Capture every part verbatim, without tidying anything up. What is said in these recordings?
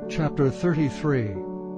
Chapter thirty-three.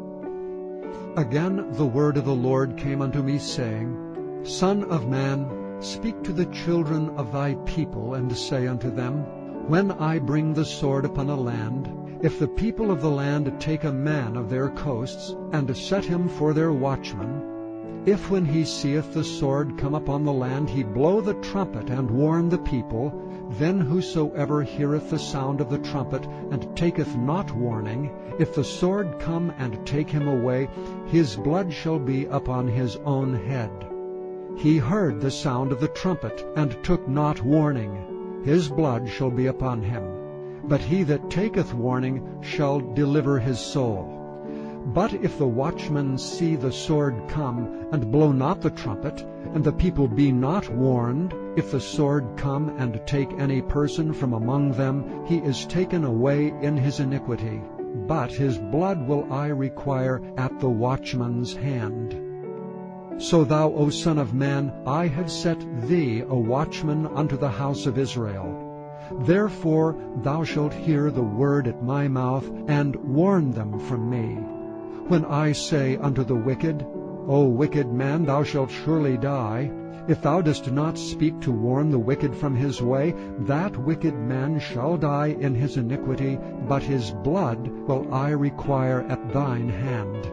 Again the word of the Lord came unto me, saying, Son of man, speak to the children of thy people, and say unto them, When I bring the sword upon a land, if the people of the land take a man of their coasts, and set him for their watchman, if when he seeth the sword come upon the land, he blow the trumpet, and warn the people, then whosoever heareth the sound of the trumpet, and taketh not warning, if the sword come and take him away, his blood shall be upon his own head. He heard the sound of the trumpet, and took not warning, his blood shall be upon him. But he that taketh warning shall deliver his soul. But if the watchman see the sword come, and blow not the trumpet, and the people be not warned, if the sword come and take any person from among them, he is taken away in his iniquity, but his blood will I require at the watchman's hand. So thou, O son of man, I have set thee a watchman unto the house of Israel. Therefore thou shalt hear the word at my mouth, and warn them from me. When I say unto the wicked, O wicked man, thou shalt surely die, if thou dost not speak to warn the wicked from his way, that wicked man shall die in his iniquity, but his blood will I require at thine hand.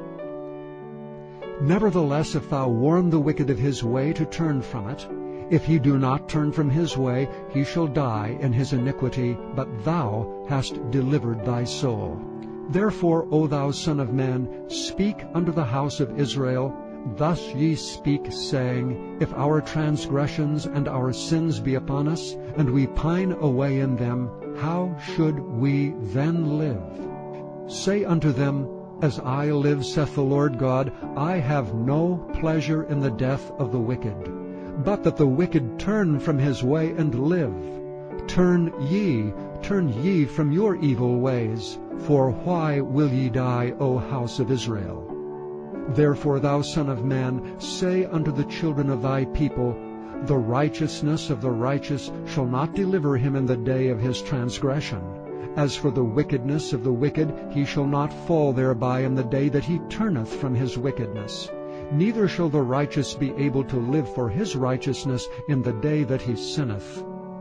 Nevertheless, if thou warn the wicked of his way to turn from it, if he do not turn from his way, he shall die in his iniquity, but thou hast delivered thy soul. Therefore, O thou son of man, speak unto the house of Israel, thus ye speak, saying, If our transgressions and our sins be upon us, and we pine away in them, how should we then live? Say unto them, As I live, saith the Lord God, I have no pleasure in the death of the wicked, but that the wicked turn from his way and live. Turn ye, turn ye from your evil ways, for why will ye die, O house of Israel? Therefore, thou son of man, say unto the children of thy people, The righteousness of the righteous shall not deliver him in the day of his transgression. As for the wickedness of the wicked, he shall not fall thereby in the day that he turneth from his wickedness. Neither shall the righteous be able to live for his righteousness in the day that he sinneth.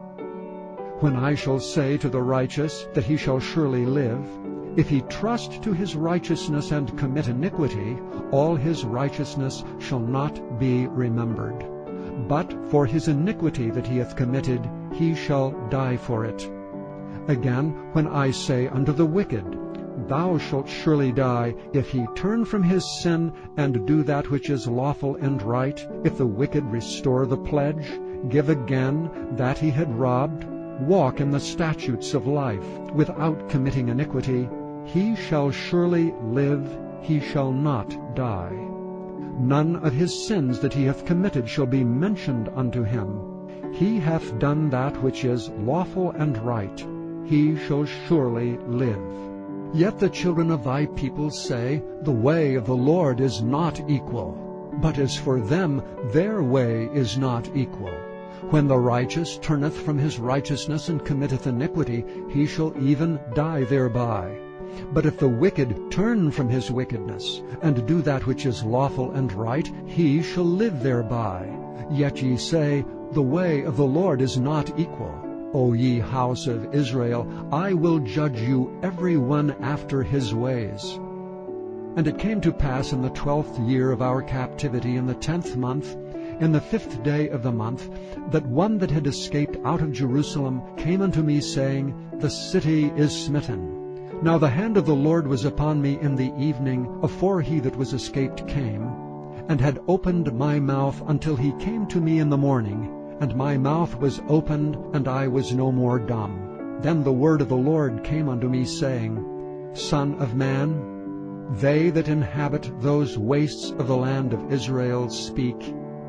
When I shall say to the righteous that he shall surely live, if he trust to his righteousness and commit iniquity, all his righteousness shall not be remembered. But for his iniquity that he hath committed, he shall die for it. Again, when I say unto the wicked, Thou shalt surely die, if he turn from his sin, and do that which is lawful and right, if the wicked restore the pledge, give again that he had robbed, walk in the statutes of life, without committing iniquity, he shall surely live, he shall not die. None of his sins that he hath committed shall be mentioned unto him. He hath done that which is lawful and right, he shall surely live. Yet the children of thy people say, The way of the Lord is not equal. But as for them, their way is not equal. When the righteous turneth from his righteousness and committeth iniquity, he shall even die thereby. But if the wicked turn from his wickedness, and do that which is lawful and right, he shall live thereby. Yet ye say, The way of the Lord is not equal. O ye house of Israel, I will judge you every one after his ways. And it came to pass in the twelfth year of our captivity, in the tenth month, in the fifth day of the month, that one that had escaped out of Jerusalem came unto me, saying, The city is smitten. Now the hand of the Lord was upon me in the evening, afore he that was escaped came, and had opened my mouth until he came to me in the morning, and my mouth was opened, and I was no more dumb. Then the word of the Lord came unto me, saying, Son of man, they that inhabit those wastes of the land of Israel speak,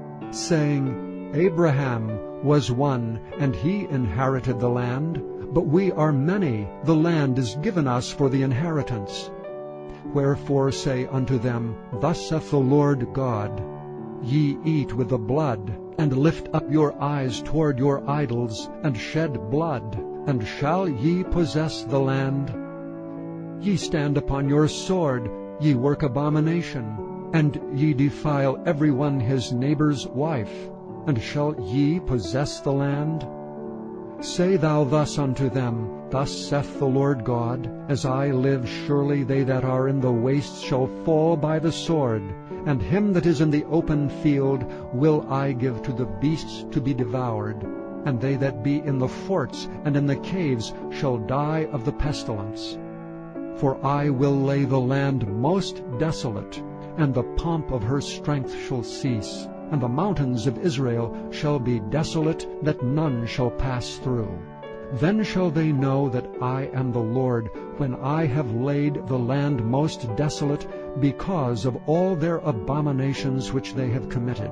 saying, Abraham was one, and he inherited the land, but we are many, the land is given us for the inheritance. Wherefore say unto them, Thus saith the Lord God, Ye eat with the blood, and lift up your eyes toward your idols, and shed blood, and shall ye possess the land? Ye stand upon your sword, ye work abomination, and ye defile every one his neighbor's wife. And shall ye possess the land? Say thou thus unto them, Thus saith the Lord God, As I live, surely they that are in the wastes shall fall by the sword, and him that is in the open field will I give to the beasts to be devoured, and they that be in the forts and in the caves shall die of the pestilence. For I will lay the land most desolate, and the pomp of her strength shall cease, and the mountains of Israel shall be desolate, that none shall pass through. Then shall they know that I am the Lord, when I have laid the land most desolate, because of all their abominations which they have committed.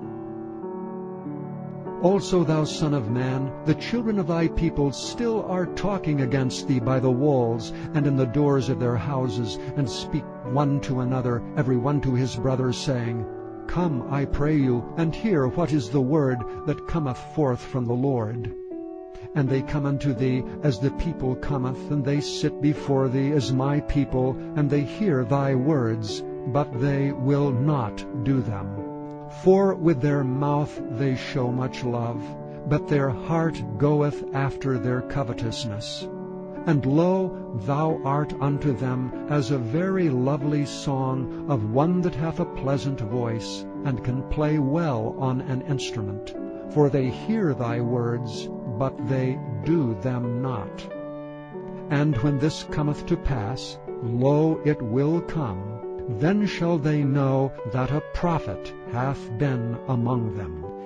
Also, thou son of man, the children of thy people still are talking against thee by the walls and in the doors of their houses, and speak one to another, every one to his brother, saying, Come, I pray you, and hear what is the word that cometh forth from the Lord. And they come unto thee as the people cometh, and they sit before thee as my people, and they hear thy words, but they will not do them. For with their mouth they show much love, but their heart goeth after their covetousness. And lo, thou art unto them as a very lovely song of one that hath a pleasant voice, and can play well on an instrument. For they hear thy words, but they do them not. And when this cometh to pass, lo, it will come, then shall they know that a prophet hath been among them.